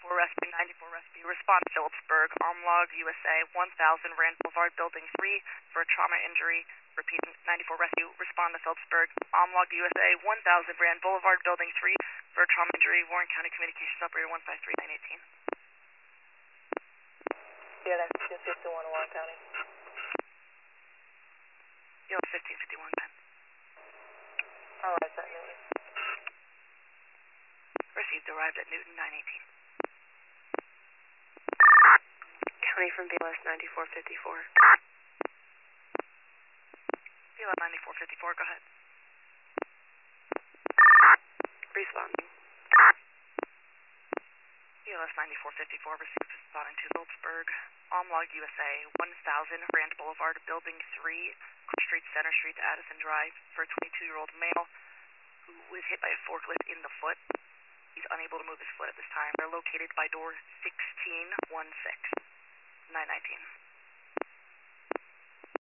Rescue, 94 Rescue. Respond Phillipsburg, Omlog, USA, 1000 Rand Boulevard, Building 3 for a trauma injury. Repeat, 94 Rescue. Respond to Phillipsburg, Omlog, USA, 1000 Rand Boulevard, Building 3 for a trauma injury. Warren County Communications Operator 153918. Yeah, that's 1551 Warren County. Yeah, 1551 10. Alright, that Newton. Received, arrived at Newton 918. County from BLS 9454. BLS 9454, go ahead. Responding. BLS 9454, received, responding to Phillipsburg, Omlog, USA, 1000 Rand Boulevard, Building 3, Cross Street, Center Street, Addison Drive, for a 22-year-old male who was hit by a forklift in the foot. He's unable to move his foot at this time. They're located by door 1616, 919.